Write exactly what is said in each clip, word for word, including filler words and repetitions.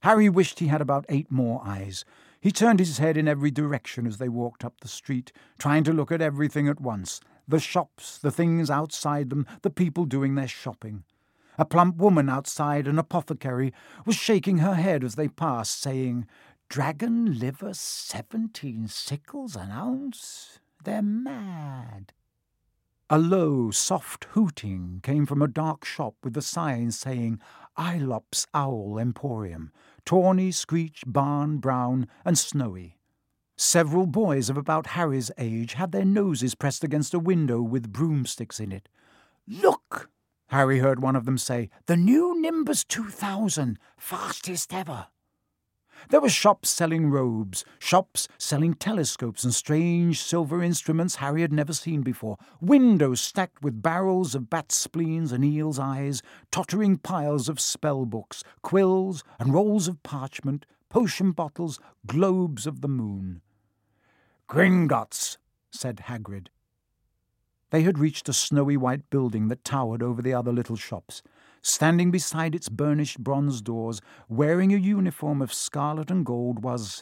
Harry wished he had about eight more eyes. He turned his head in every direction as they walked up the street, trying to look at everything at once. The shops, the things outside them, the people doing their shopping. A plump woman outside an apothecary was shaking her head as they passed, saying, "Dragon liver seventeen sickles an ounce? They're mad." A low, soft hooting came from a dark shop with a sign saying Aylop's Owl Emporium, tawny, screech, barn, brown, and snowy. Several boys of about Harry's age had their noses pressed against a window with broomsticks in it. "Look!" Harry heard one of them say, "the new Nimbus two thousand, fastest ever." There were shops selling robes, shops selling telescopes and strange silver instruments Harry had never seen before, windows stacked with barrels of bat spleens and eel's eyes, tottering piles of spell books, quills and rolls of parchment, potion bottles, globes of the moon. "Gringotts," said Hagrid. They had reached a snowy white building that towered over the other little shops. Standing beside its burnished bronze doors, wearing a uniform of scarlet and gold, was...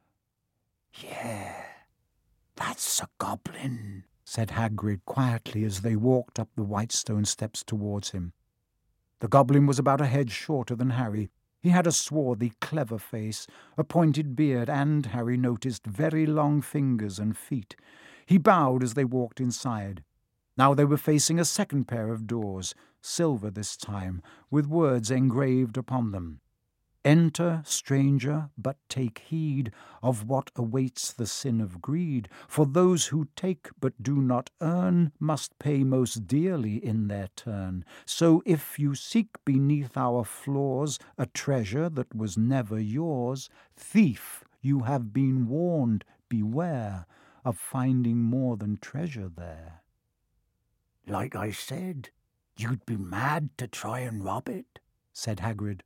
"Yeah, that's a goblin," said Hagrid quietly as they walked up the white stone steps towards him. The goblin was about a head shorter than Harry. He had a swarthy, clever face, a pointed beard, and, Harry noticed, very long fingers and feet. He bowed as they walked inside. Now they were facing a second pair of doors, silver this time, with words engraved upon them. "Enter, stranger, but take heed of what awaits the sin of greed, for those who take but do not earn must pay most dearly in their turn. So if you seek beneath our floors a treasure that was never yours, thief, you have been warned, beware of finding more than treasure there." "Like I said, you'd be mad to try and rob it," said Hagrid.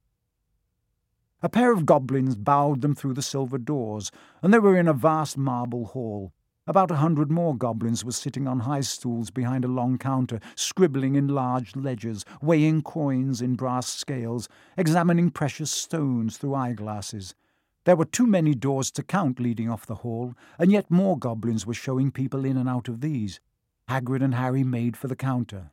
A pair of goblins bowed them through the silver doors, and they were in a vast marble hall. About a hundred more goblins were sitting on high stools behind a long counter, scribbling in large ledgers, weighing coins in brass scales, examining precious stones through eyeglasses. There were too many doors to count leading off the hall, and yet more goblins were showing people in and out of these. Hagrid and Harry made for the counter.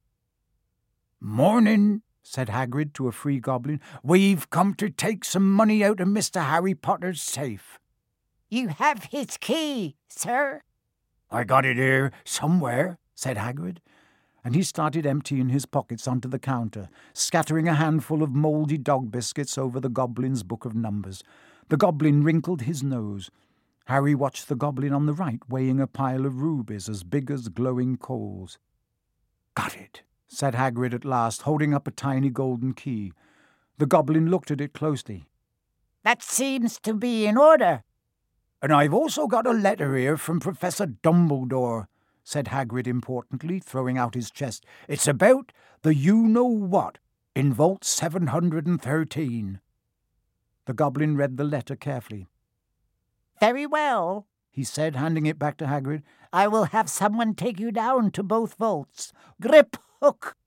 "Morning," said Hagrid to a free goblin. "We've come to take some money out of Mister Harry Potter's safe." "You have his key, sir." "I got it here somewhere," said Hagrid, and he started emptying his pockets onto the counter, scattering a handful of mouldy dog biscuits over the goblin's book of numbers. The goblin wrinkled his nose. Harry watched the goblin on the right weighing a pile of rubies as big as glowing coals. "Got it," said Hagrid at last, holding up a tiny golden key. The goblin looked at it closely. "That seems to be in order." "And I've also got a letter here from Professor Dumbledore," said Hagrid importantly, throwing out his chest. "It's about the you-know-what in Vault seven hundred thirteen. The goblin read the letter carefully. "Very well," he said, handing it back to Hagrid. "I will have someone take you down to both vaults. Grip, Hook,